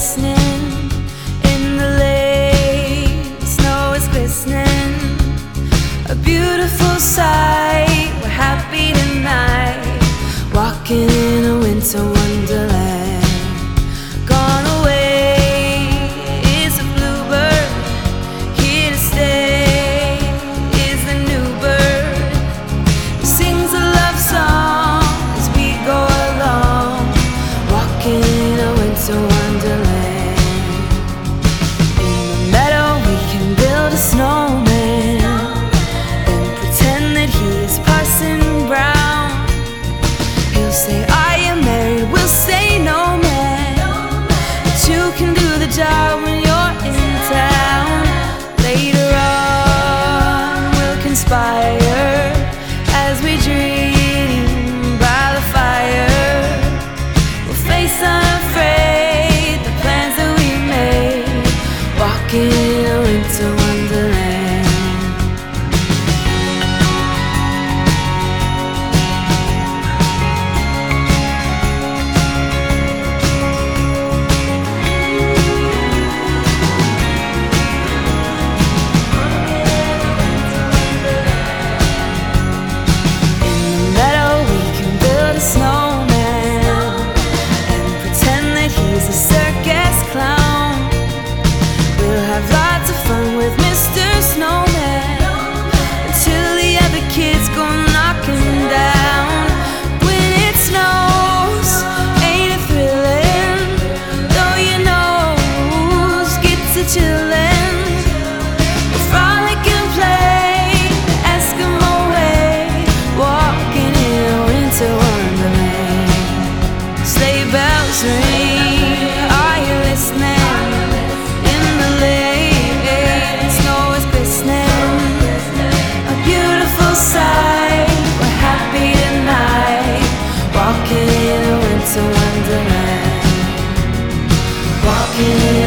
listening. In the lane, the snow is glistening. A beautiful sight, we're happy tonight. Walking in a winter wonderland. Gone away is a bluebird, here to stay is the new bird, who sings a love song as we go along. Walking in a winter wonderland. In the meadow we can build a snowman and pretend that he is Parson Brown. He'll say, "Are you married?" We'll say, "No, man," but you can do the job when you're in town. Later on we'll conspire as we dream by the fire. We'll face unafraid the plans that we made. Walking in a winter wonderland. Have lots of fun with Mr. Snowman until the other kids go knocking down. When it snows, ain't it thrilling? Though your nose gets a chillin'. We'll frolic and play the Eskimo way. Walking in a winter wonderland. Sleigh bells ring, are you listening? Walking in a winter wonderland. Walking in